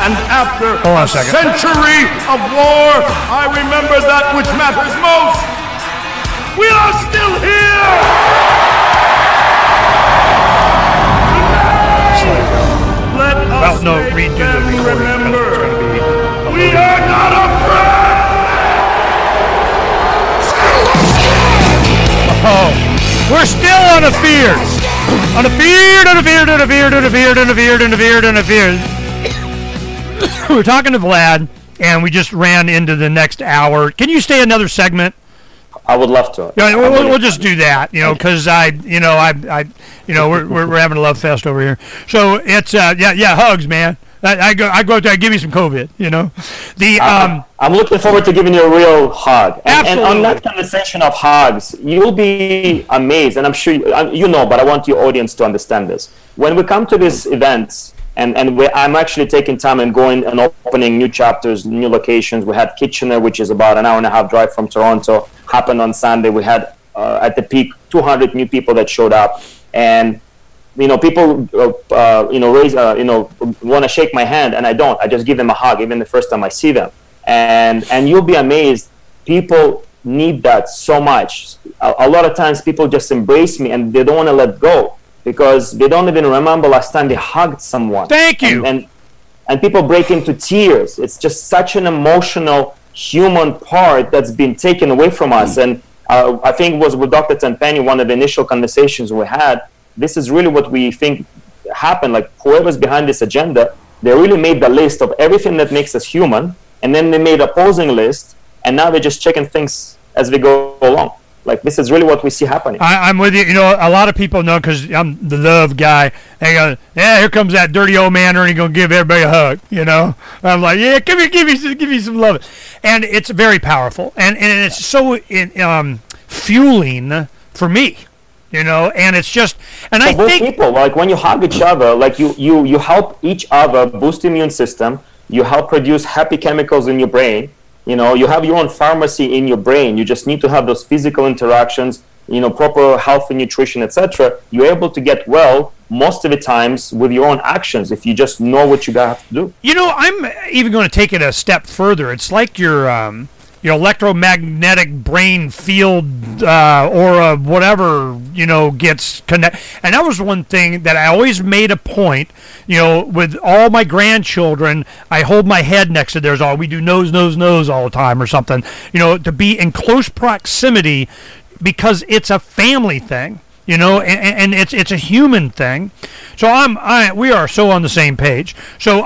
And after Hold on a a second. century of war, I remember that which matters most. We are still here! Let us make them remember. We are not afraid! Oh, we're still on a fear. On a fear, on a fear, on a fear, on a fear, on a fear, on a fear, on a fear. We're talking to Vlad, and we just ran into the next hour. Can you stay another segment? I would love to. Yeah, we'll just do that, because we're having a love fest over here. So it's hugs, man. I go out there, give me some COVID, I'm looking forward to giving you a real hug. And on Absolutely. that conversation of hugs, you'll be amazed, and I'm sure you know, but I want your audience to understand this. When we come to these events, I'm actually taking time and going and opening new chapters, new locations. We had Kitchener, which is about an hour and a half drive from Toronto, happened on Sunday. We had, at the peak, 200 new people that showed up. And people, want to shake my hand, and I don't. I just give them a hug, even the first time I see them. And you'll be amazed. People need that so much. A lot of times, people just embrace me, and they don't want to let go because they don't even remember last time they hugged someone. Thank you. And people break into tears. It's just such an emotional, human part that's been taken away from us. And I think it was with Dr. Tenpenny, one of the initial conversations we had. This is really what we think happened. Like, whoever's behind this agenda, they really made the list of everything that makes us human, and then they made a opposing list, and now they're just checking things as we go along. Like, this is really what we see happening. I'm with you. A lot of people know, because I'm the love guy. They go, yeah, here comes that dirty old man, and he's going to give everybody a hug, I'm like, yeah, give me some love. And it's very powerful. And it's so fueling for me. And it's just, and for I both think people, like when you hug each other, like you help each other boost the immune system. You help produce happy chemicals in your brain. You have your own pharmacy in your brain. You just need to have those physical interactions, proper healthy nutrition, etc. You're able to get well most of the times with your own actions if you just know what you have to do. I'm even going to take it a step further. It's like your electromagnetic brain field or whatever, gets connected. And that was one thing that I always made a point, with all my grandchildren, I hold my head next to theirs. We do nose all the time or something, to be in close proximity because it's a family thing. And it's a human thing. So we are so on the same page. So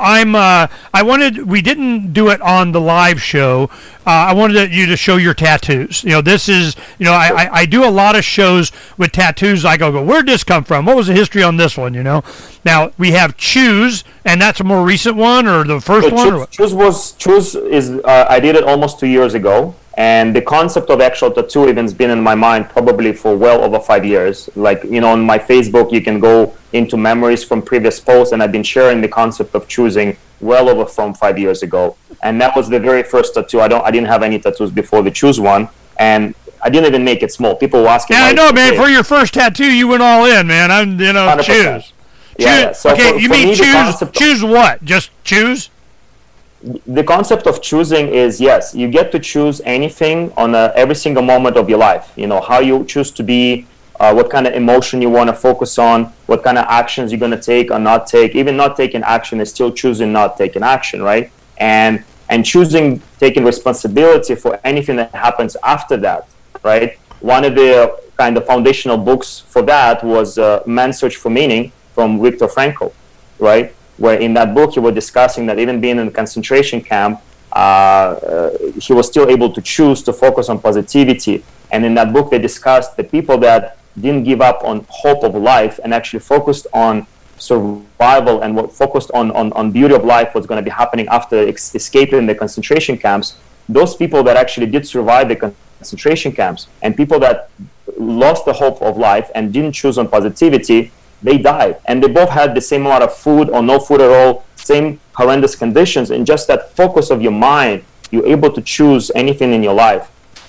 we didn't do it on the live show. I wanted you to show your tattoos. This is, I do a lot of shows with tattoos. I go, where'd this come from? What was the history on this one? Now we have Choose, and that's a more recent one, or the first one? Choose is I did it almost 2 years ago. And the concept of actual tattoo even's been in my mind probably for well over 5 years. Like, on my Facebook, you can go into memories from previous posts, and I've been sharing the concept of choosing well over from 5 years ago. And that was the very first tattoo. I didn't have any tattoos before the Choose one, and I didn't even make it small. People were asking. Yeah, I know, man. For your first tattoo, you went all in, man. 100%. Choose. Yeah. So okay, you mean choose? Choose what? Just choose? The concept of choosing is, yes, you get to choose anything on every single moment of your life. How you choose to be, what kind of emotion you want to focus on, what kind of actions you're going to take or not take. Even not taking action is still choosing not taking action, right? And choosing taking responsibility for anything that happens after that, right? One of the kind of foundational books for that was Man's Search for Meaning from Viktor Frankl, right? Where in that book, he was discussing that even being in a concentration camp, he was still able to choose to focus on positivity. And in that book, they discussed the people that didn't give up on hope of life and actually focused on survival and what focused on beauty of life, what's going to be happening after escaping the concentration camps. Those people that actually did survive the concentration camps and people that lost the hope of life and didn't choose on positivity, they died, and they both had the same amount of food or no food at all, same horrendous conditions, and just that focus of your mind, you're able to choose anything in your life.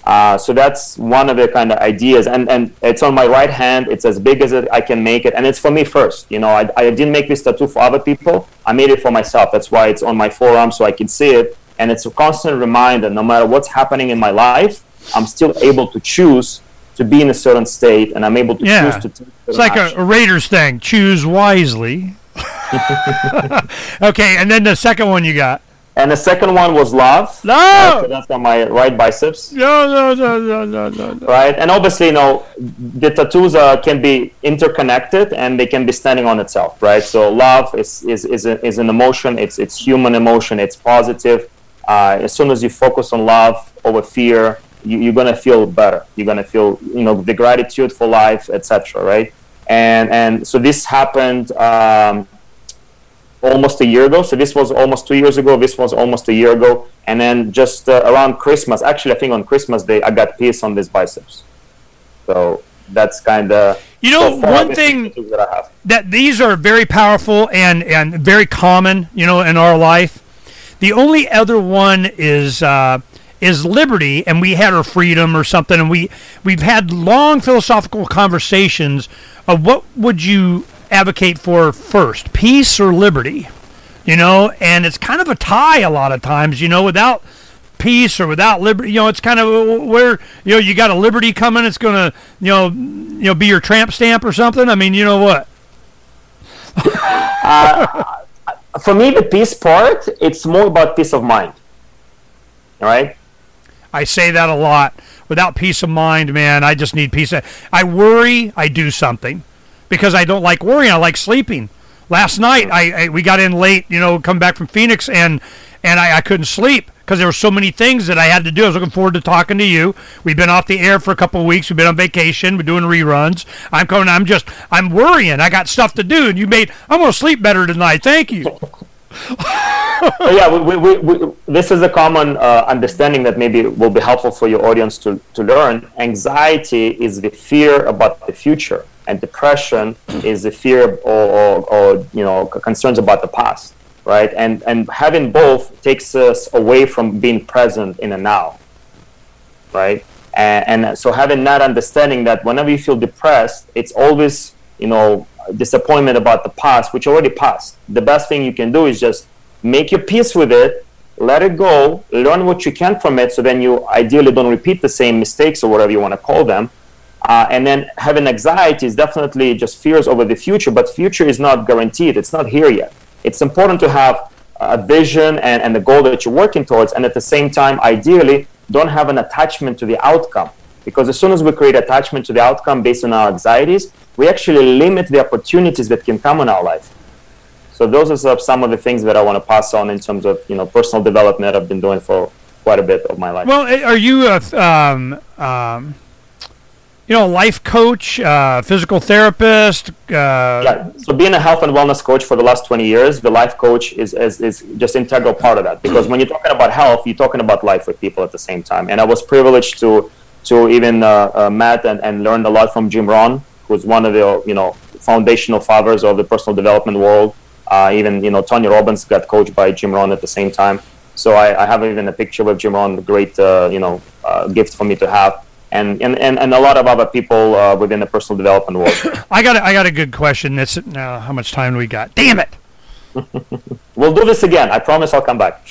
So that's one of the kind of ideas, and it's on my right hand. It's as big as I can make it, and it's for me first. You know, I didn't make this tattoo for other people. I made it for myself. That's why it's on my forearm, so I can see it, and it's a constant reminder. No matter what's happening in my life, I'm still able to choose to be in a certain state, and I'm able to choose to take it's like a Raiders thing. Choose wisely. Okay, and then the second one you got. And the second one was love. No! So that's on my right biceps. No. Right? And obviously, you know, the tattoos can be interconnected and they can be standing on itself, right? So love is an emotion. It's human emotion. It's positive. As soon as you focus on love over fear, you're going to feel better. You're going to feel, you know, the gratitude for life, etc., right? And so this happened almost a year ago. So this was almost 2 years ago. This was almost a year ago. And then just around Christmas, actually, I think on Christmas Day, I got peace on this biceps. So that's kind of... You know, one thing that these are very powerful and very common, you know, in our life. The only other one is liberty, and we had our freedom or something, and we've had long philosophical conversations of what would you advocate for first, peace or liberty, you know, and it's kind of a tie a lot of times, you know, without peace or without liberty, you know, it's kind of where, you know, you got a liberty coming, it's going to, you know, be your tramp stamp or something. I mean, you know what? For me, the peace part, it's more about peace of mind, all right? I say that a lot. Without peace of mind, man, I just need peace. I worry, I do something. Because I don't like worrying, I like sleeping. Last night, we got in late, you know, come back from Phoenix, and I couldn't sleep because there were so many things that I had to do. I was looking forward to talking to you. We've been off the air for a couple of weeks. We've been on vacation. We're doing reruns. I'm worrying. I got stuff to do, and I'm going to sleep better tonight. Thank you. Yeah, this is a common understanding that maybe will be helpful for your audience to learn. Anxiety is the fear about the future, and depression is the fear or you know, concerns about the past, right? And having both takes us away from being present in the now, right? And so having that understanding that whenever you feel depressed, it's always, you know, disappointment about the past, which already passed. The best thing you can do is just make your peace with it, let it go, learn what you can from it, so then you ideally don't repeat the same mistakes or whatever you want to call them. And then having anxiety is definitely just fears over the future, but future is not guaranteed. It's not here yet. It's important to have a vision and the goal that you're working towards, and at the same time, ideally, don't have an attachment to the outcome. Because as soon as we create attachment to the outcome based on our anxieties, we actually limit the opportunities that can come in our life. So those are some of the things that I want to pass on in terms of, you know, personal development I've been doing for quite a bit of my life. Well, are you you know, life coach, physical therapist? Yeah. So being a health and wellness coach for the last 20 years, the life coach is just integral part of that. Because when you're talking about health, you're talking about life with people at the same time. And I was privileged to even met and learned a lot from Jim Rohn, who's one of the, you know, foundational fathers of the personal development world. Even, you know, Tony Robbins got coached by Jim Rohn at the same time. So I have even a picture with Jim Rohn, a great, you know, gift for me to have. And a lot of other people within the personal development world. I got a good question. It's how much time do we got? Damn it! We'll do this again. I promise I'll come back.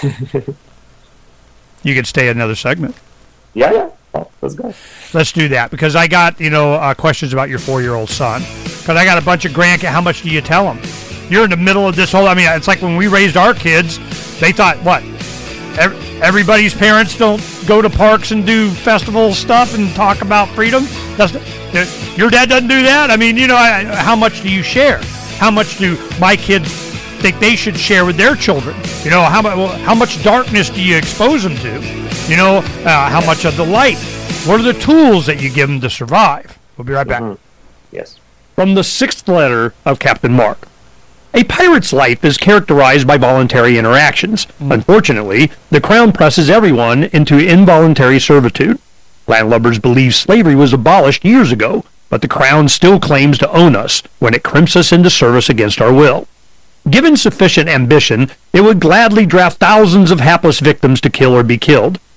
You could stay another segment. Yeah. Oh, let's go. Let's do that, because I got, you know, questions about your 4-year-old son. Because I got a bunch of grandkids. How much do you tell them? You're in the middle of this whole. I mean, it's like when we raised our kids. They thought what? Everybody's parents don't go to parks and do festival stuff and talk about freedom. Your dad doesn't do that. I mean, you know, how much do you share? How much do my kids think they should share with their children? You know, how much darkness do you expose them to? You know, how much of the light? What are the tools that you give them to survive? We'll be right back. Mm-hmm. Yes. From the 6th letter of Captain Mark. A pirate's life is characterized by voluntary interactions. Unfortunately, the Crown presses everyone into involuntary servitude. Landlubbers believe slavery was abolished years ago, but the Crown still claims to own us when it crimps us into service against our will. Given sufficient ambition, it would gladly draft thousands of hapless victims to kill or be killed.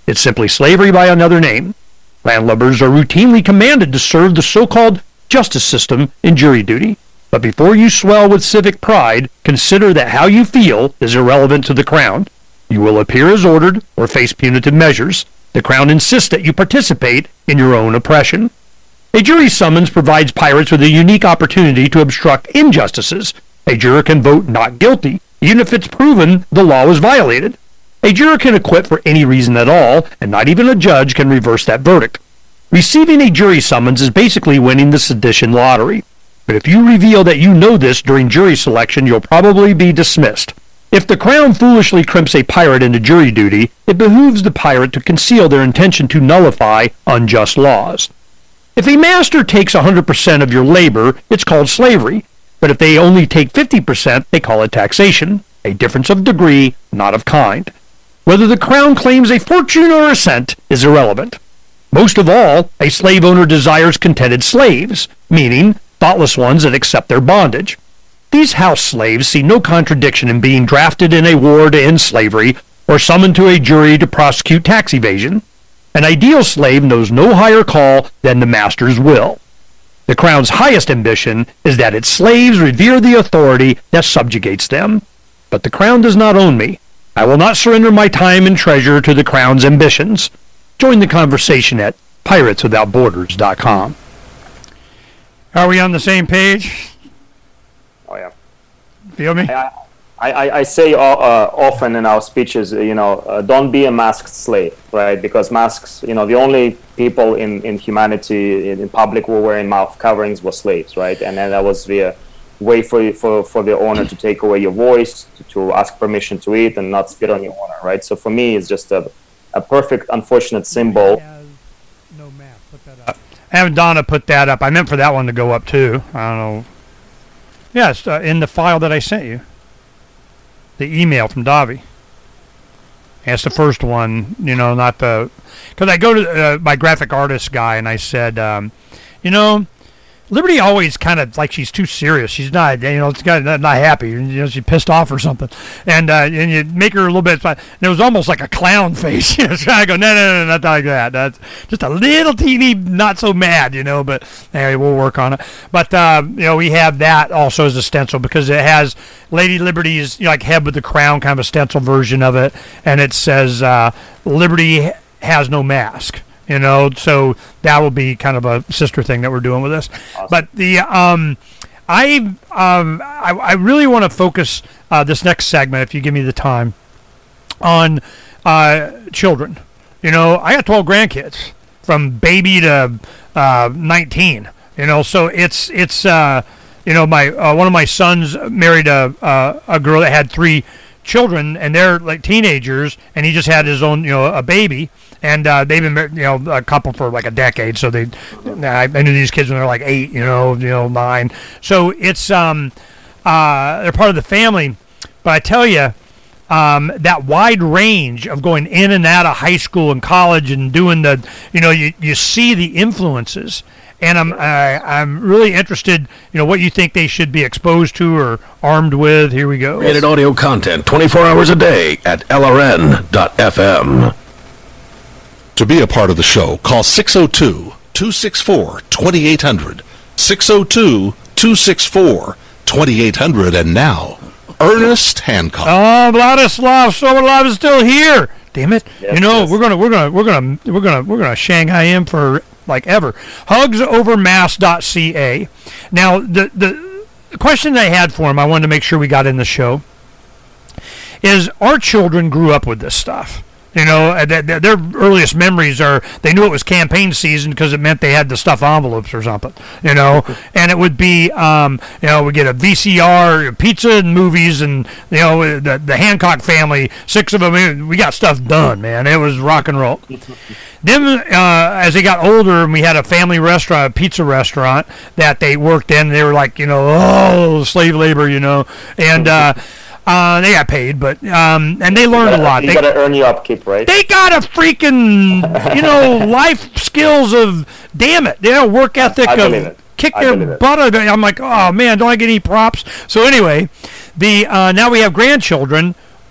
It's simply slavery by another name. Landlubbers are routinely commanded to serve the so-called justice system in jury duty. But before you swell with civic pride, consider that how you feel is irrelevant to the Crown. You will appear as ordered or face punitive measures. The Crown insists that you participate in your own oppression. A jury summons provides pirates with a unique opportunity to obstruct injustices. A juror can vote not guilty, even if it's proven the law was violated. A juror can acquit for any reason at all, and not even a judge can reverse that verdict. Receiving a jury summons is basically winning the sedition lottery. But if you reveal that you know this during jury selection, you'll probably be dismissed. If the Crown foolishly crimps a pirate into jury duty, it behooves the pirate to conceal their intention to nullify unjust laws. If a master takes 100% of your labor, it's called slavery. But if they only take 50%, they call it taxation, a difference of degree, not of kind. Whether the Crown claims a fortune or a cent is irrelevant. Most of all, a slave owner desires contented slaves, meaning thoughtless ones that accept their bondage. These house slaves see no contradiction in being drafted in a war to end slavery or summoned to a jury to prosecute tax evasion. An ideal slave knows no higher call than the master's will. The Crown's highest ambition is that its slaves revere the authority that subjugates them. But the Crown does not own me. I will not surrender my time and treasure to the Crown's ambitions. Join the conversation at pirateswithoutborders.com. Are we on the same page? Oh yeah. Feel me? I say often in our speeches, don't be a masked slave, right? Because masks, the only people in humanity in public who were wearing mouth coverings were slaves, right? And then that was the way for the owner to take away your voice, to ask permission to eat and not spit on your owner, right? So for me, it's just a perfect, unfortunate symbol. No math. Put that up. Have Donna put that up. I meant for that one to go up too. I don't know. Yeah, it's in the file that I sent you. The email from Davi. That's the first one, not the... Because I go to my graphic artist guy and I said, Liberty always kind of like she's too serious. She's not, it's kind of not happy. She's pissed off or something. And you make her a little bit, and it was almost like a clown face. So I go, no, not like that. That's just a little teeny, not so mad, But anyway, we'll work on it. But we have that also as a stencil because it has Lady Liberty's like head with the crown, kind of a stencil version of it, and it says Liberty has no mask. So that will be kind of a sister thing that we're doing with this. Awesome. But the I really want to focus this next segment, if you give me the time, on children. I got 12 grandkids from baby to 19. So it's my one of my sons married a girl that had 3 children, and they're like teenagers, and he just had his own a baby. And they've been, a couple for like a decade. So I knew these kids when they were like 8, 9. So it's they're part of the family. But I tell you, that wide range of going in and out of high school and college and doing the, you see the influences. And I'm really interested, what you think they should be exposed to or armed with. Here we go. Rated audio content 24 hours a day at LRN.FM. To be a part of the show, call 602-264-2800. 602-264-2800. And now, Ernest Hancock. Oh, Vladislav Sobolov is still here. Damn it! Yes, we're gonna Shanghai him for like ever. Hugsovermass.ca. Now, the question I had for him, I wanted to make sure we got in the show, is our children grew up with this stuff. Their earliest memories are they knew it was campaign season because it meant they had the stuffed envelopes or something, and it would be, we get a VCR, pizza and movies, and, the Hancock family, 6 of them, we got stuff done, man. It was rock and roll. Then, as they got older, and we had a family restaurant, a pizza restaurant that they worked in, they were like, slave labor, and, they got paid, but and they learned a lot. You gotta earn your upkeep, right? They got a freaking, life skills of, damn it, work ethic of kick their butt. I'm like, oh man, don't I get any props? So anyway, now we have grandchildren.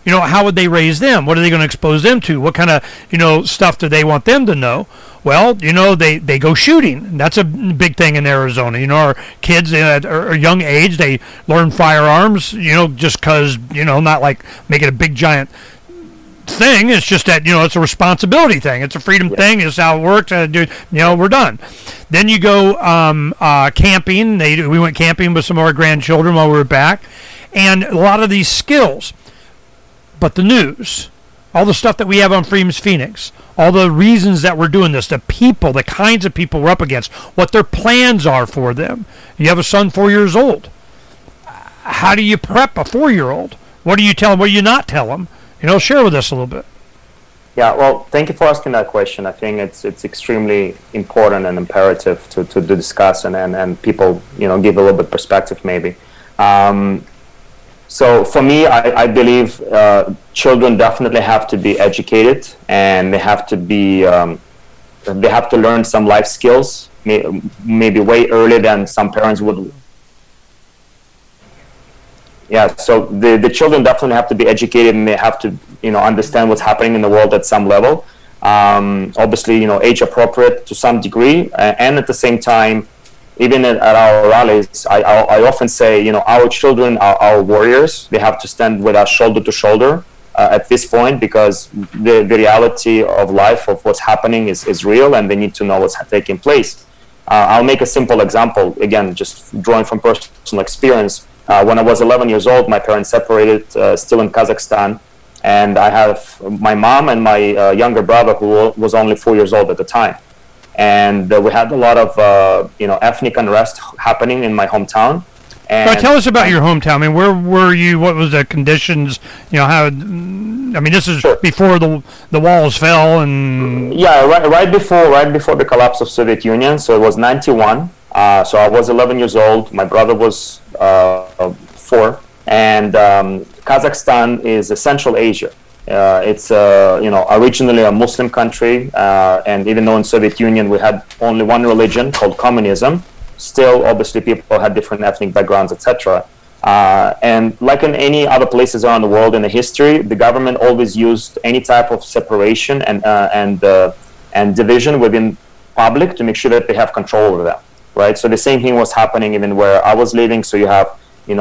how would they raise them? What are they going to expose them to? What kind of, stuff do they want them to know? Well, they go shooting. That's a big thing in Arizona. Our kids at a young age, they learn firearms, just because, not like making a big giant thing. It's just that, it's a responsibility thing. It's a freedom thing. It's how it works. We're done. Then you go camping. We went camping with some of our grandchildren while we were back. And a lot of these skills. But the news, all the stuff that we have on Freedom's Phoenix, all the reasons that we're doing this, the people, the kinds of people we're up against, what their plans are for them. You have a son 4 years old. How do you prep a 4-year-old? What do you tell him? What do you not tell him? Share with us a little bit. Yeah, well, thank you for asking that question. I think it's extremely important and imperative to discuss and people, give a little bit perspective maybe. So for me, I believe children definitely have to be educated, and they have to learn some life skills, maybe way earlier than some parents would. Yeah, so the children definitely have to be educated, and they have to understand what's happening in the world at some level. Obviously, age appropriate to some degree, and at the same time, even at our rallies, I often say, our children are our warriors. They have to stand with us shoulder to shoulder at this point, because the reality of life, of what's happening is real, and they need to know what's taking place. I'll make a simple example, again, just drawing from personal experience. When I was 11 years old, my parents separated, still in Kazakhstan, and I have my mom and my younger brother, who was only 4 years old at the time. And we had a lot of ethnic unrest happening in my hometown. And tell us about your hometown. I mean, where were you? What was the conditions? This is before the walls fell, and right before the collapse of Soviet Union. So it was 91. So I was 11 years old. My brother was 4, and Kazakhstan is Central Asia. It's originally a Muslim country, and even though in Soviet Union we had only one religion called communism, still obviously people had different ethnic backgrounds, etc. And like in any other places around the world in the history, the government always used any type of separation and division within public to make sure that they have control over them, right? So the same thing was happening even where I was living. So you have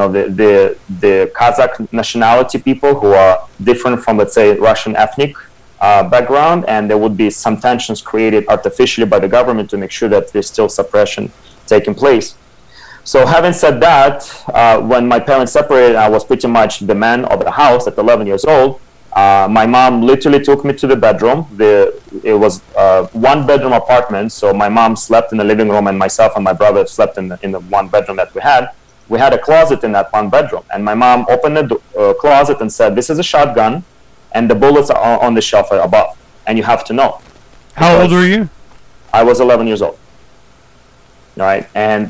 the Kazakh nationality people who are different from, let's say, Russian ethnic background, and there would be some tensions created artificially by the government to make sure that there's still suppression taking place. So having said that, when my parents separated, I was pretty much the man of the house at 11 years old. My mom literally took me to the bedroom. It was one bedroom apartment, so my mom slept in the living room, and myself and my brother slept in the one bedroom that we had. We had a closet in that one bedroom, and my mom opened the closet and said, "This is a shotgun, and the bullets are on the shelf above, and you have to know." How old were you? I was 11 years old. All right, and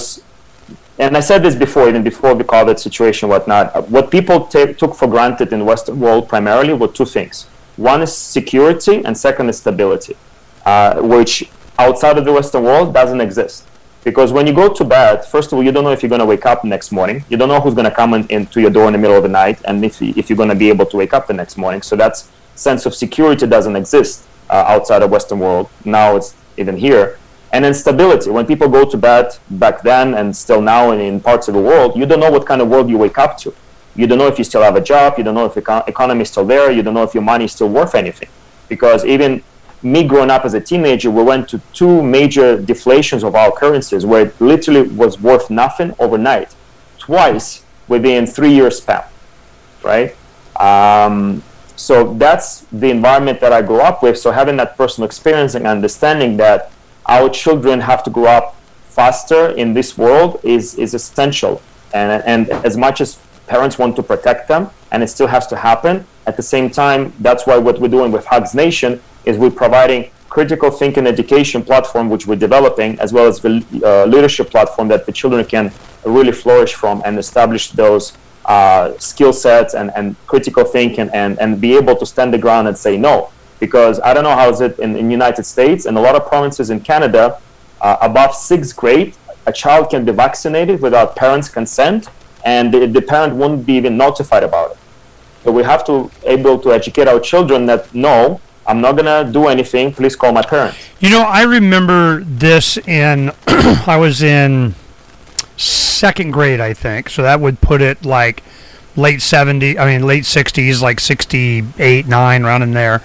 I said this before, even before the COVID situation, whatnot. What people took for granted in the Western world primarily were two things. One is security, and second is stability, which outside of the Western world doesn't exist. Because when you go to bed, first of all, you don't know if you're going to wake up next morning. You don't know who's going to come into your door in the middle of the night, and if you're going to be able to wake up the next morning. So that sense of security doesn't exist outside of Western world. Now it's even here. And then stability. When people go to bed back then and still now in parts of the world, you don't know what kind of world you wake up to. You don't know if you still have a job. You don't know if the economy is still there. You don't know if your money is still worth anything. Because even me growing up as a teenager, we went to 2 major deflations of our currencies where it literally was worth nothing overnight, twice within 3 years span, right? So that's the environment that I grew up with. So having that personal experience and understanding that our children have to grow up faster in this world is essential. And as much as parents want to protect them, and it still has to happen, at the same time, that's why what we're doing with Hugs Nation is we're providing critical thinking education platform, which we're developing, as well as the leadership platform that the children can really flourish from and establish those skill sets and critical thinking and be able to stand the ground and say no. Because I don't know how is it in the United States and a lot of provinces in Canada, above 6th grade, a child can be vaccinated without parents' consent, and the parent won't be even notified about it. So we have to able to educate our children that no, I'm not gonna do anything. Please call my parents. You know, I remember this in I was in second grade, I think. So that would put it like late 60s, like 68, 9, around in there.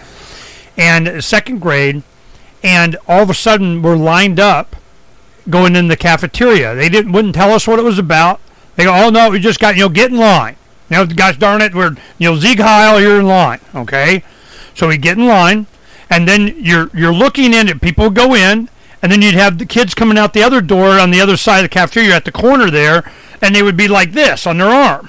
And second grade, and all of a sudden we're lined up going in the cafeteria. They wouldn't tell us what it was about. They go, oh no, we just got, get in line. Gosh darn it, we're, Sieg Heil, you're in line, okay? So we get in line, and then you're looking in, and people go in, and then you'd have the kids coming out the other door on the other side of the cafeteria at the corner there, and they would be like this on their arm,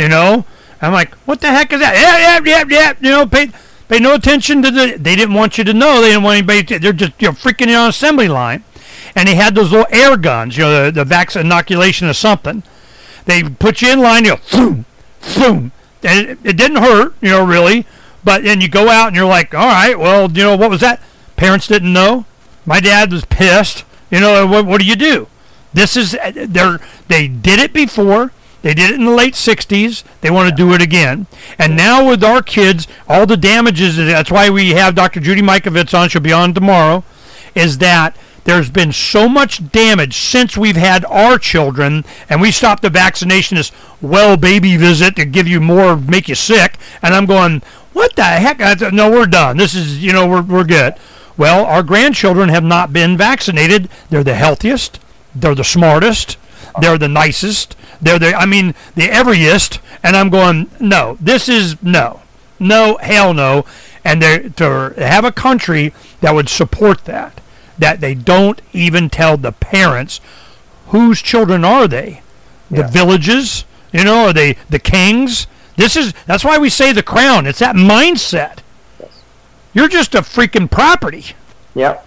I'm like, what the heck is that? Yeah. Pay no attention to they didn't want you to know. They didn't want anybody to, they're just, freaking you on assembly line. And they had those little air guns, the vaccine inoculation of something. They put you in line, boom, boom. And it didn't hurt, really. But then you go out and you're like, all right, well, what was that? Parents didn't know. My dad was pissed. What do you do? This is, they did it before. They did it in the late 60s. They want to do it again. And now with our kids, all the damages, that's why we have Dr. Judy Mikovits on, she'll be on tomorrow, is that there's been so much damage since we've had our children, and we stopped the vaccination, this well baby visit to give you more, make you sick. And I'm going, what the heck? No, we're done. This is, we're good. Well, our grandchildren have not been vaccinated. They're the healthiest. They're the smartest. They're the nicest. They're the everyest. And I'm going, no, this is no, hell no. And to have a country that would support that they don't even tell the parents whose children are they. The villages, are they the kings? That's why we say the crown. It's that mindset. Yes. You're just a freaking property. Yeah.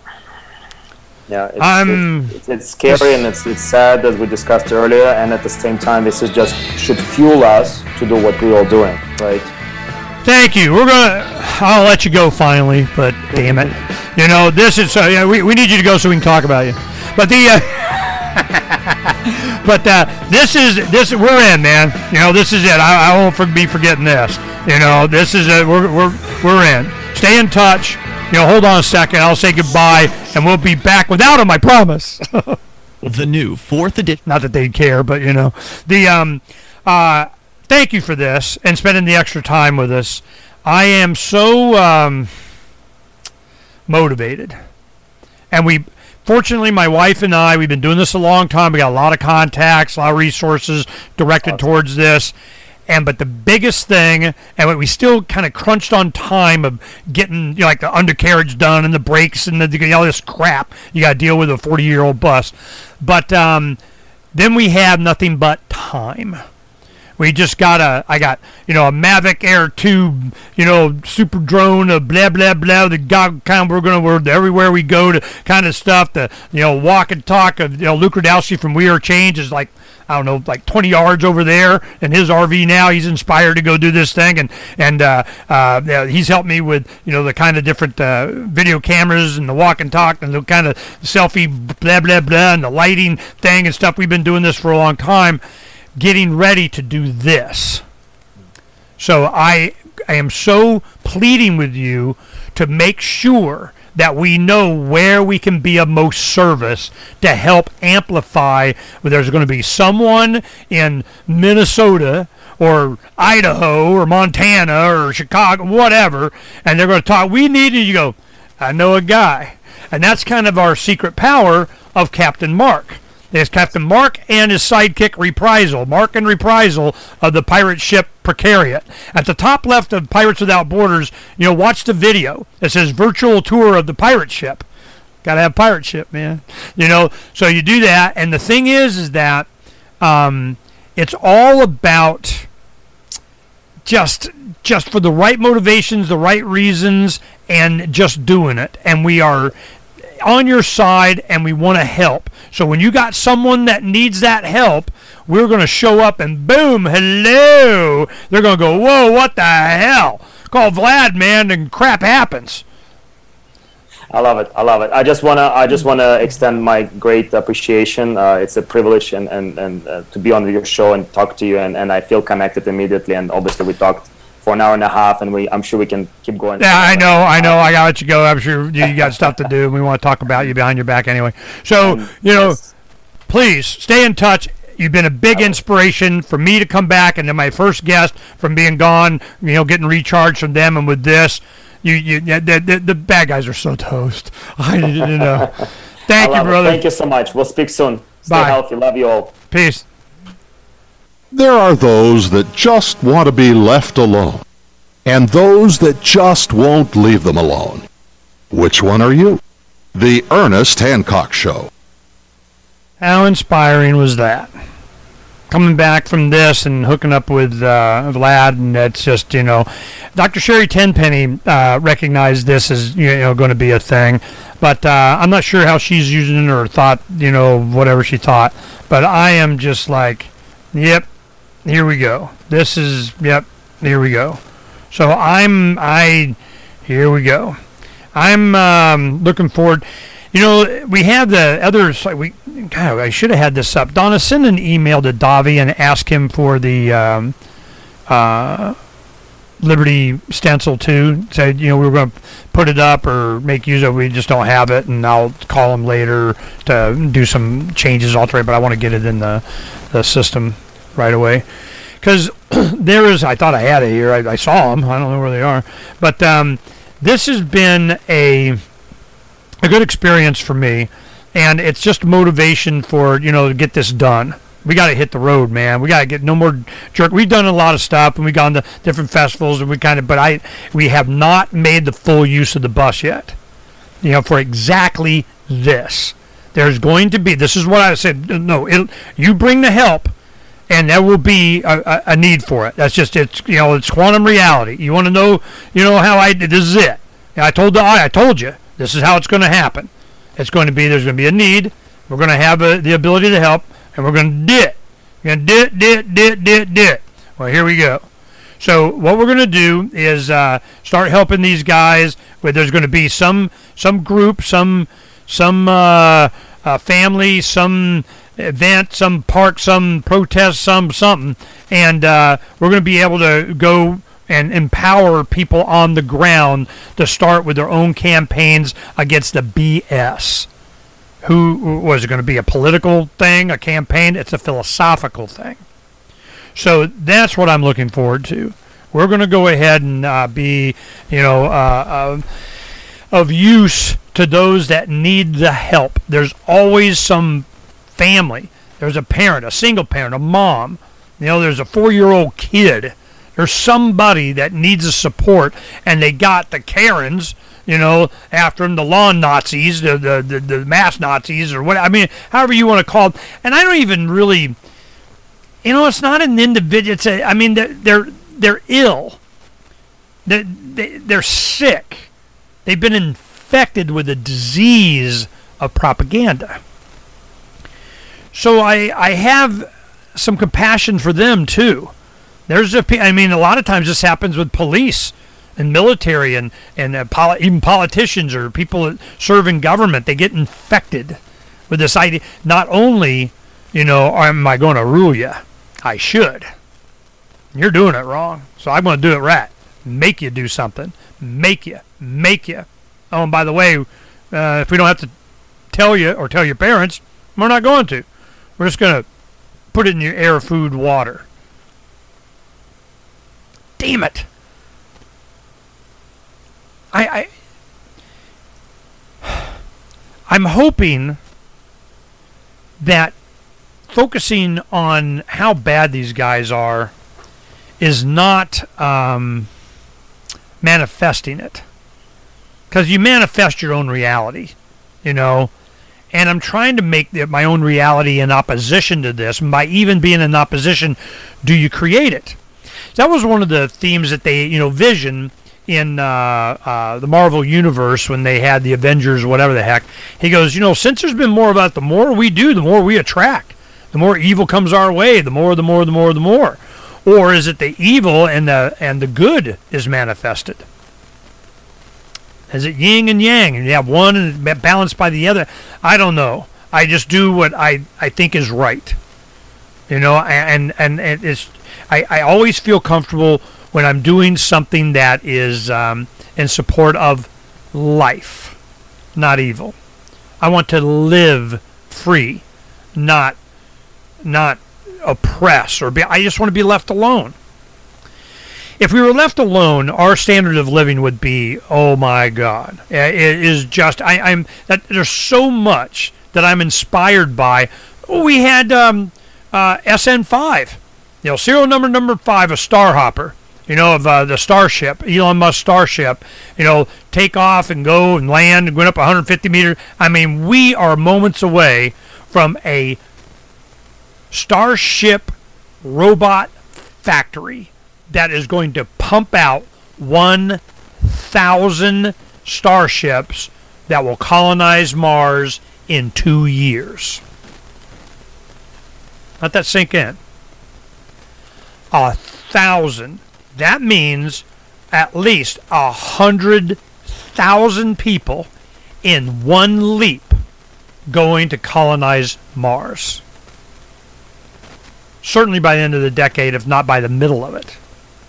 Yeah, it's scary and it's sad, as we discussed earlier, and at the same time, this is just should fuel us to do what we're all doing, right? Thank you. I'll let you go finally, but damn it, this is we need you to go so we can talk about you. But this we're in, man. This is it. I won't be forgetting this. This is it. We're in. Stay in touch. Hold on a second. I'll say goodbye, and we'll be back without him, I promise. The new 4th edition. Not that they'd care, but thank you for this and spending the extra time with us. I am so motivated, and fortunately, my wife and I, we've been doing this a long time. We got a lot of contacts, a lot of resources directed towards this. But the biggest thing, and we still kind of crunched on time of getting like the undercarriage done and the brakes and all this crap you got to deal with a 40-year-old bus. But then we have nothing but time. We just I got a Mavic Air 2, super drone, blah, blah, blah, the we're everywhere we go to kind of stuff, the, walk and talk of, Luke Radowski from We Are Change is like, I don't know, like 20 yards over there in his RV now. He's inspired to go do this thing, and he's helped me with, the kind of different video cameras and the walk and talk and the kind of selfie, blah, blah, blah, and the lighting thing and stuff. We've been doing this for a long time, getting ready to do this. So I am so pleading with you to make sure that we know where we can be of most service to help amplify. There's going to be someone in Minnesota or Idaho or Montana or Chicago, whatever, and they're going to talk. We need you. You go, I know a guy. And that's kind of our secret power of Captain Mark. There's Captain Mark and his sidekick Reprisal. Mark and Reprisal of the pirate ship Precariat. At the top left of Pirates Without Borders, watch the video. It says virtual tour of the pirate ship. Got to have pirate ship, man. So you do that. And the thing is that it's all about just for the right motivations, the right reasons, and just doing it. And we are on your side, and we want to help. So when you got someone that needs that help, we're going to show up and boom, hello. They're going to go, whoa, what the hell? Call Vlad, man, and crap happens. I love it. I just wanna extend my great appreciation. It's a privilege and to be on your show and talk to you, and I feel connected immediately. And obviously we talked for an hour and a half, and I'm sure we can keep going. Yeah, I know. I gotta let you go. I'm sure you got stuff to do. We want to talk about you behind your back anyway. So, please stay in touch. You've been a big inspiration for me to come back, and then my first guest from being gone, getting recharged from them, and with this, the bad guys are so toast. Thank you, brother. Thank you so much. We'll speak soon. Stay Bye. healthy. Love you all. Peace. There are those that just want to be left alone, and those that just won't leave them alone. Which one are you? The Ernest Hancock Show. How inspiring was that? Coming back from this and hooking up with Vlad, and it's just, Dr. Sherry Tenpenny recognized this as, going to be a thing. But I'm not sure how she's using it or thought, whatever she thought. But I am just like, yep, here we go. Here we go. So here we go. I'm looking forward. We have the others. I should have had this up. Donna, send an email to Davi and ask him for the Liberty stencil too. Say, we were going to put it up or make use of it. We just don't have it, and I'll call him later to do some changes, alter it. But I want to get it in the system right away. Because I thought I had it here. I saw them. I don't know where they are. But this has been a good experience for me. And it's just motivation for, to get this done. We got to hit the road, man. We got to get no more jerk. We've done a lot of stuff, and we've gone to different festivals, and we have not made the full use of the bus yet. For exactly this. There's going to be, this is what I said, no, you bring the help, and there will be a need for it. That's just, it's quantum reality. You want to know, how this is it. I told you, this is how it's going to happen. There's going to be a need. We're going to have the ability to help, and we're going to do it. We're going to do it. Well, here we go. So what we're going to do is start helping these guys. There's going to be some group, some family, some event, some park, some protest, something, and we're going to be able to go and empower people on the ground to start with their own campaigns against the BS. Who was it going to be? A political thing, a campaign? It's a philosophical thing. So that's what I'm looking forward to. We're going to go ahead and be, of use to those that need the help. There's always some family. There's a parent, a single parent, a mom. There's a 4-year-old kid. There's somebody that needs the support, and they got the Karens, after them, the lawn Nazis, the mass Nazis, or what. I mean, however you want to call it. And I don't even really, it's not an individual. They're ill. They're sick. They've been infected with a disease of propaganda. So I have some compassion for them too. A lot of times this happens with police and military and even politicians or people that serve in government. They get infected with this idea. Not only, am I going to rule you? I should. You're doing it wrong, so I'm going to do it right. Make you do something. Make you. Oh, and by the way, if we don't have to tell you or tell your parents, we're not going to. We're just going to put it in your air, food, water. Damn it. I'm hoping that focusing on how bad these guys are is not manifesting it. Because you manifest your own reality, and I'm trying to make my own reality in opposition to this. And by even being in opposition, do you create it? That was one of the themes that they, Vision in the Marvel Universe when they had the Avengers, whatever the heck. He goes, since there's been more about the more we do, the more we attract. The more evil comes our way, the more. Or is it the evil and the good is manifested? Is it yin and yang, and you have one and balanced by the other? I don't know. I just do what I think is right. And it's I always feel comfortable when I'm doing something that is in support of life, not evil. I want to live free, not oppress or be. I just want to be left alone. If we were left alone, our standard of living would be, oh my God, it is just. I'm that there's so much that I'm inspired by. We had SN5, serial number 5, a Starhopper. Of the Starship, Elon Musk Starship, take off and go and land and going up 150 meters. I mean, we are moments away from a Starship robot factory that is going to pump out 1,000 starships that will colonize Mars in 2 years. Let that sink in. 1,000. That means at least 100,000 people in one leap going to colonize Mars. Certainly by the end of the decade, if not by the middle of it.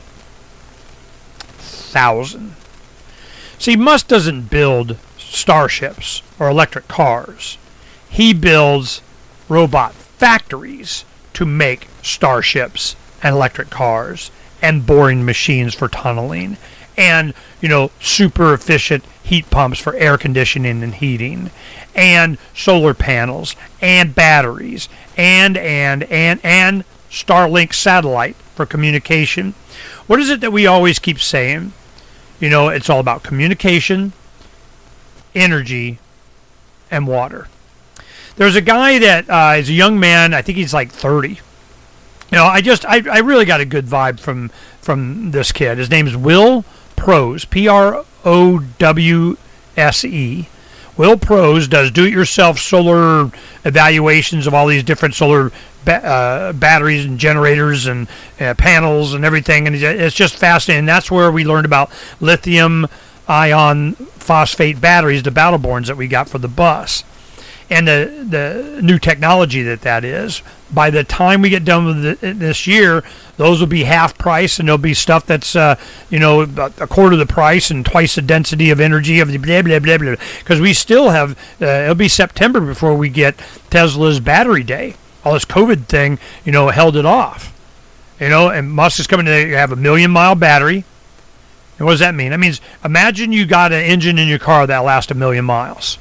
1,000. See, Musk doesn't build starships or electric cars. He builds robot factories to make starships and electric cars and boring machines for tunneling, and super efficient heat pumps for air conditioning and heating, and solar panels and batteries and Starlink satellite for communication. What is it that we always keep saying? It's all about communication, energy, and water. There's a guy that is a young man. I think he's like 30. I really got a good vibe from this kid. His name is Will Prose, Prowse. Will Prose does do-it-yourself solar evaluations of all these different solar batteries and generators and panels and everything, and it's just fascinating. That's where we learned about lithium ion phosphate batteries, the Battleborns that we got for the bus, and the new technology that is. By the time we get done with this year, those will be half price, and there'll be stuff that's a quarter the price and twice the density of energy of the blah blah blah blah. Because we still have it'll be September before we get Tesla's battery day. All this COVID thing, held it off. And Musk is coming to have a 1,000,000-mile battery. And what does that mean? That means imagine you got an engine in your car that lasts 1,000,000 miles.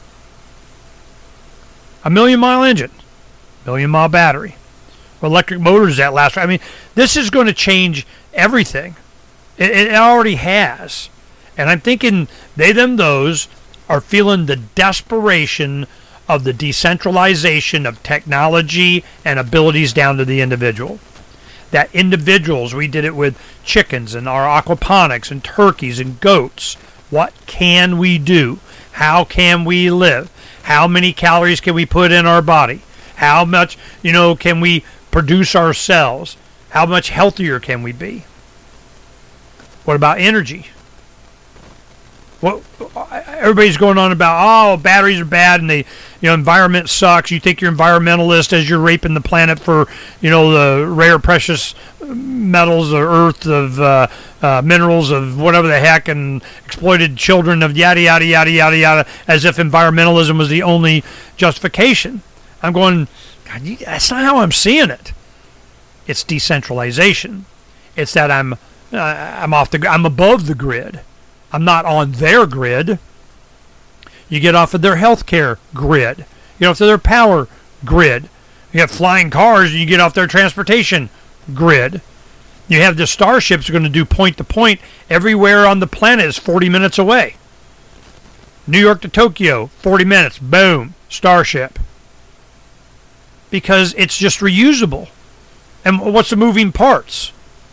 A 1,000,000-mile engine, 1,000,000-mile battery, or electric motors that last. I mean, this is going to change everything. It already has. And I'm thinking they, them, those are feeling the desperation of the decentralization of technology and abilities down to the individual. That individuals, we did it with chickens and our aquaponics and turkeys and goats. What can we do? How can we live? How many calories can we put in our body? How much, can we produce ourselves? How much healthier can we be? What about energy? What everybody's going on about, batteries are bad and the environment sucks. You think you're environmentalist as you're raping the planet for the rare precious metals or earth of minerals of whatever the heck, and exploited children of yada yada yada yada yada, as if environmentalism was the only justification. I'm going, God, that's not how I'm seeing it. It's decentralization. It's that I'm above the grid. I'm not on their grid. You get off of their healthcare grid. You get off of their power grid. You have flying cars, and you get off their transportation grid. You have the starships are going to do point to point. Everywhere on the planet is 40 minutes away. New York to Tokyo, 40 minutes. Boom, starship. Because it's just reusable. And what's the moving parts?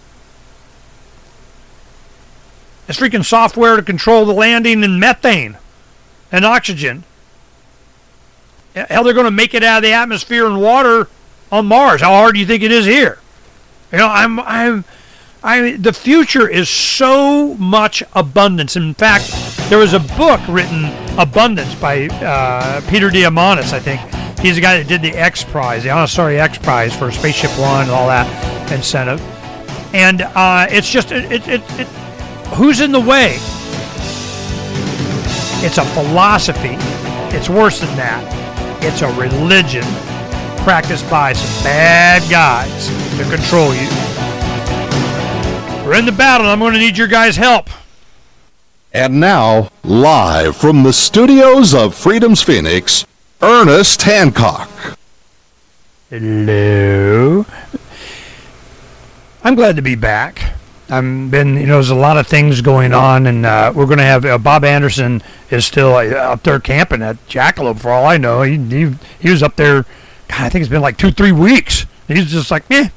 It's freaking software to control the landing and methane and oxygen. Hell, they're going to make it out of the atmosphere and water on Mars. How hard do you think it is here? The future is so much abundance. In fact, there was a book written, Abundance, by Peter Diamandis, I think. He's the guy that did the X Prize, the Honorary X Prize for Spaceship One and all that incentive. And it's just, who's in the way? It's a philosophy. It's worse than that. It's a religion practiced by some bad guys to control you. We're in the battle, and I'm going to need your guys' help. And now, live from the studios of Freedom's Phoenix, Ernest Hancock. Hello. I'm glad to be back. There's a lot of things going on, and we're going to have Bob Anderson is still up there camping at Jackalope. For all I know, he was up there. God, I think it's been like 2-3 weeks. He's just like, it's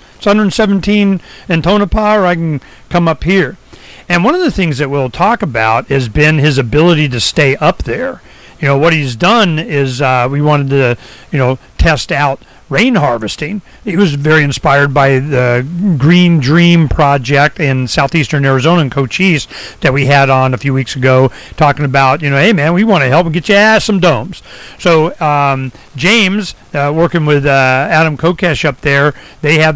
117 in Tonopah, or I can come up here. And one of the things that we'll talk about has been his ability to stay up there. What he's done is we wanted to, test out rain harvesting. He was very inspired by the Green Dream project in southeastern Arizona in Cochise that we had on a few weeks ago, talking about, hey man, we want to help and get you some domes. So James, working with Adam Kokesh up there, they have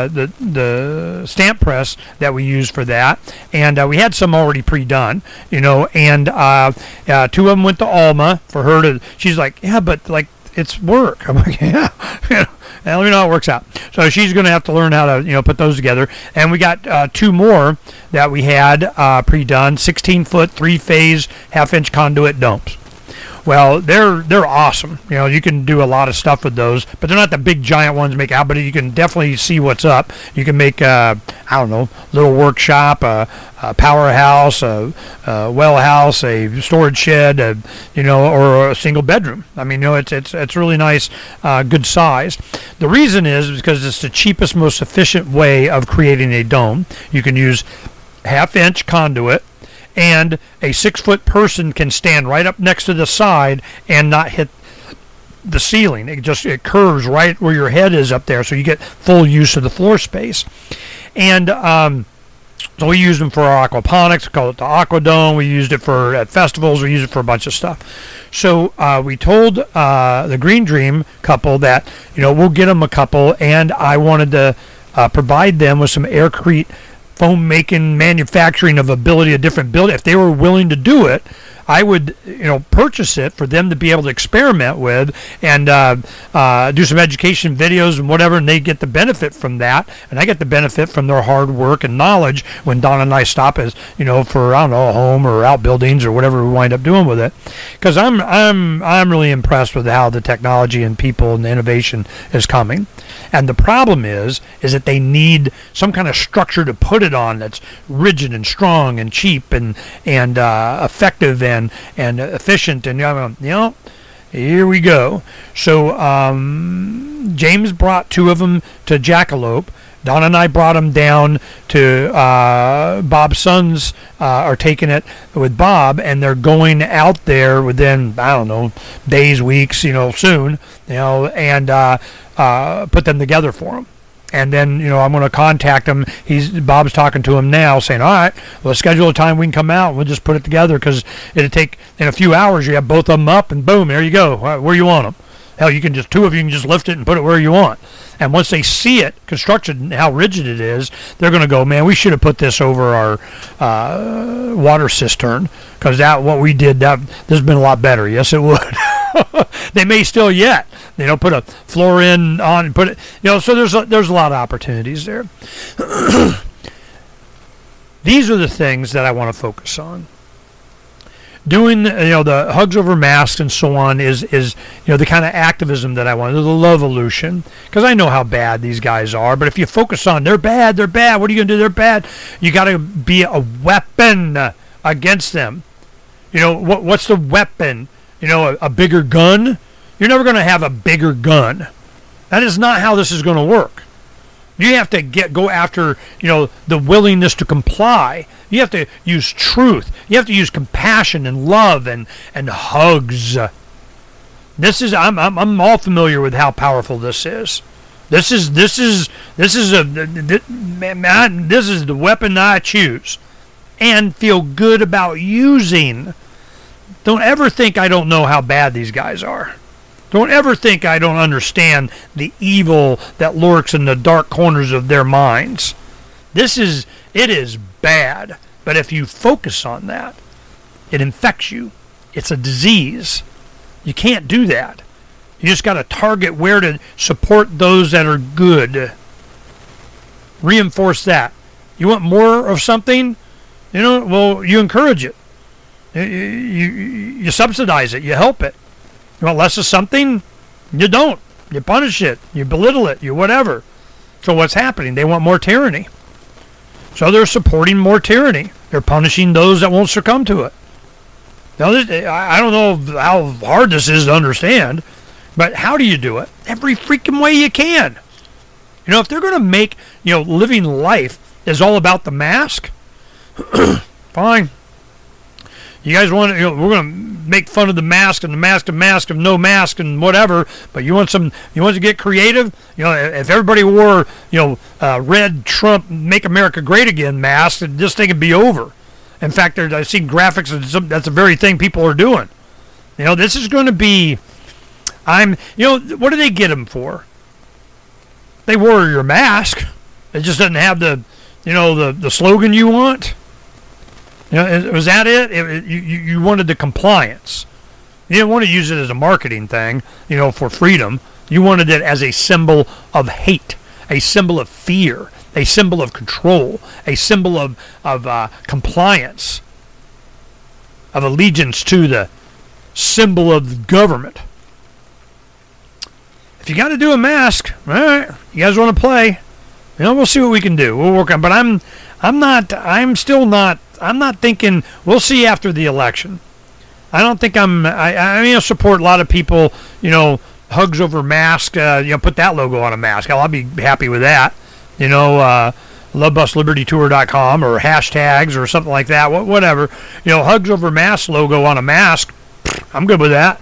the stamp press that we use for that, and we had some already pre-done, and 2 of them went to Alma for her to. She's like, yeah, but like, it's work. I'm like, yeah. Let me know how it works out. So she's going to have to learn how to, put those together. And we got 2 more that we had pre-done, 16-foot, 3-phase, half-inch conduit domes. Well, they're awesome. You can do a lot of stuff with those, but they're not the big giant ones to make out, but you can definitely see what's up. You can make, little workshop, a powerhouse, a well house, a storage shed, or a single bedroom. It's really nice, good size. The reason is because it's the cheapest, most efficient way of creating a dome. You can use half-inch conduit, and a 6-foot person can stand right up next to the side and not hit the ceiling. It curves right where your head is up there, so you get full use of the floor space. And so we use them for our aquaponics. We call it the Aquadome. We used it at festivals. We use it for a bunch of stuff. So we told the Green Dream couple that we'll get them a couple, and I wanted to provide them with some aircrete foam making, manufacturing of ability of different build. If they were willing to do it, I would, purchase it for them to be able to experiment with and do some education videos and whatever, and they get the benefit from that, and I get the benefit from their hard work and knowledge when Don and I stop as, for a home or outbuildings or whatever we wind up doing with it. Because I'm really impressed with how the technology and people and the innovation is coming. And the problem is that they need some kind of structure to put it on that's rigid and strong and cheap and effective and efficient, and here we go. So James brought 2 of them to Jackalope. Don and I brought them down to Bob's sons are taking it with Bob, and they're going out there within, days, weeks, soon, and put them together for them. And then, I'm going to contact him. Bob's talking to him now, saying, all right, let's schedule a time we can come out, and we'll just put it together, because it'll take, in a few hours, you have both of them up, and boom, there you go, where you want them. Hell, 2 of you can just lift it and put it where you want. And once they see it constructed and how rigid it is, they're going to go, man, we should have put this over our water cistern, because what we did, this has been a lot better. Yes, it would. They may still yet, put a floor in on and put it, so there's a lot of opportunities there. These are the things that I want to focus on. Doing, the hugs over masks and so on is the kind of activism that I want, the love-olution, because I know how bad these guys are, but if you focus on they're bad, what are you going to do? They're bad. You got to be a weapon against them. What's the weapon? A bigger gun? You're never going to have a bigger gun. That is not how this is going to work. You have to go after, the willingness to comply. You have to use truth. You have to use compassion and love and hugs. I'm all familiar with how powerful this is. This is the weapon I choose and feel good about using. Don't ever think I don't know how bad these guys are. Don't ever think I don't understand the evil that lurks in the dark corners of their minds. It is bad. But if you focus on that, it infects you. It's a disease. You can't do that. You just got to target where to support those that are good. Reinforce that. You want more of something? Well, you encourage it. You subsidize it. You help it. You want less of something? You don't. You punish it. You belittle it. You whatever. So what's happening? They want more tyranny. So they're supporting more tyranny. They're punishing those that won't succumb to it. Now, I don't know how hard this is to understand, but how do you do it? Every freaking way you can. If they're going to make, living life is all about the mask, fine. You guys want we're going to make fun of the mask and the mask of no mask and whatever, but you want to get creative? If everybody wore, red Trump Make America Great Again mask, this thing would be over. In fact, I've seen graphics, and that's the very thing people are doing. This is going to be, what do they get them for? They wore your mask. It just doesn't have the slogan you want. Was that it? You wanted the compliance. You didn't want to use it as a marketing thing, for freedom. You wanted it as a symbol of hate, a symbol of fear, a symbol of control, a symbol of compliance, of allegiance to the symbol of the government. If you got to do a mask, all right, you guys want to play, we'll see what we can do. We'll work on. But I'm not thinking. We'll see after the election. I don't think I support a lot of people. Hugs over mask. Put that logo on a mask. I'll be happy with that. LoveBusLibertyTour.com or hashtags or something like that. Whatever. Hugs over mask logo on a mask. I'm good with that.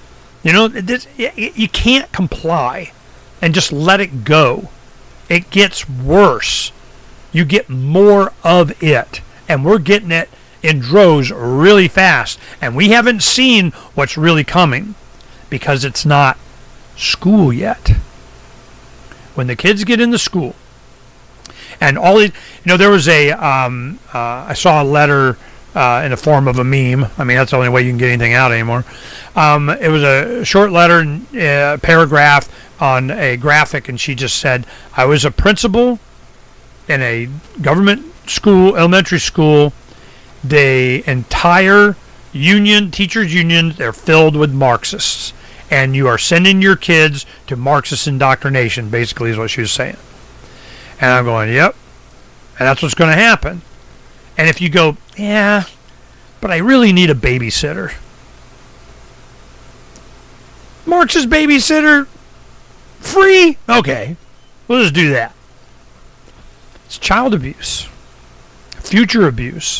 You can't comply and just let it go. It gets worse. You get more of it. And we're getting it in droves really fast. And we haven't seen what's really coming because it's not school yet. When the kids get into school, and all these, there was I saw a letter in the form of a meme. I mean, that's the only way you can get anything out anymore. It was a short letter, paragraph on a graphic, and she just said, I was a principal in a government school, elementary school. The entire teachers union, they're filled with Marxists. And you are sending your kids to Marxist indoctrination, basically is what she was saying. And I'm going, yep. And that's what's going to happen. And if you go, yeah, but I really need a babysitter. Marxist babysitter? Free? Okay. We'll just do that. It's child abuse. Future abuse.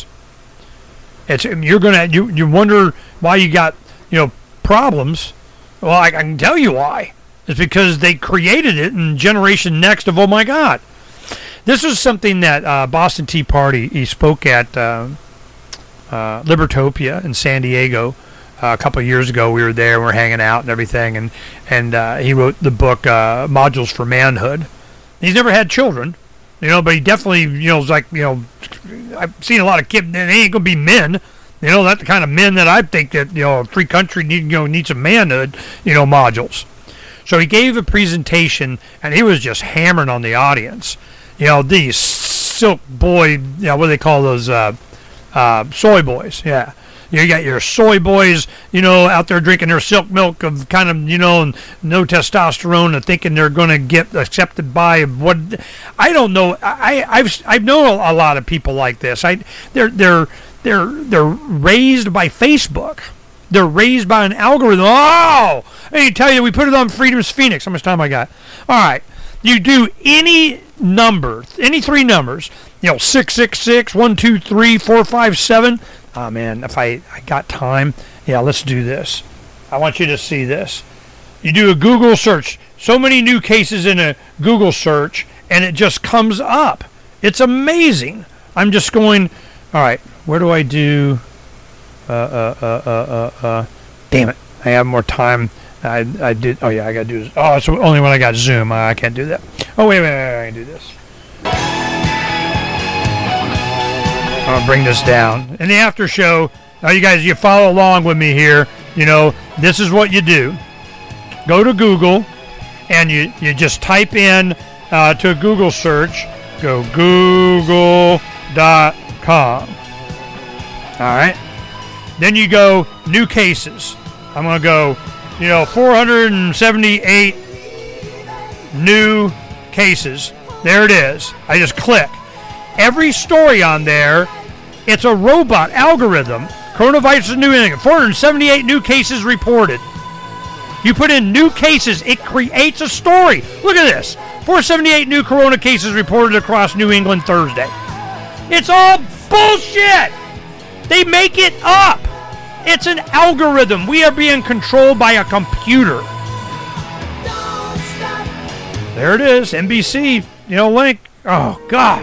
You wonder why you got, problems. Well, I can tell you why. It's because they created it in Generation Next of, oh my God. This was something that Boston Tea Party, he spoke at Libertopia in San Diego a couple of years ago. We were there, we were hanging out and everything, and he wrote the book Modules for Manhood. He's never had children, but he definitely, is like, I've seen a lot of kids, they ain't going to be men. That's the kind of men that I think that, a free country needs some manhood, modules. So he gave a presentation, and he was just hammering on the audience. These silk boy, what do they call those, soy boys, yeah. You got your soy boys, out there drinking their silk milk of kind of, and no testosterone and thinking they're going to get accepted by what, I don't know. I've known a lot of people like this. They're raised by Facebook. They're raised by an algorithm. Oh, I tell you, we put it on Freedom's Phoenix. How much time I got? All right. You do any number, any three numbers, 666, 123, 457. Oh, man, if I got time, yeah, let's do this. I want you to see this. You do a Google search. So many new cases in a Google search, and it just comes up. It's amazing. I'm just going, all right, where do I do? Damn it. I have more time. I did. Oh, yeah, I got to do this. Oh, it's only when I got Zoom. I can't do that. Oh, wait, I can do this. I'll bring this down. In the after show, now you guys, you follow along with me here. You know, this is what you do. Go to Google, and you just type in to a Google search. Go google.com. All right. Then you go new cases. I'm going to go, 478 new cases. There it is. I just click. Every story on there, it's a robot algorithm. Coronavirus in New England. 478 new cases reported. You put in new cases, it creates a story. Look at this. 478 new corona cases reported across New England Thursday. It's all bullshit. They make it up. It's an algorithm. We are being controlled by a computer. There it is. NBC, link. Oh, God.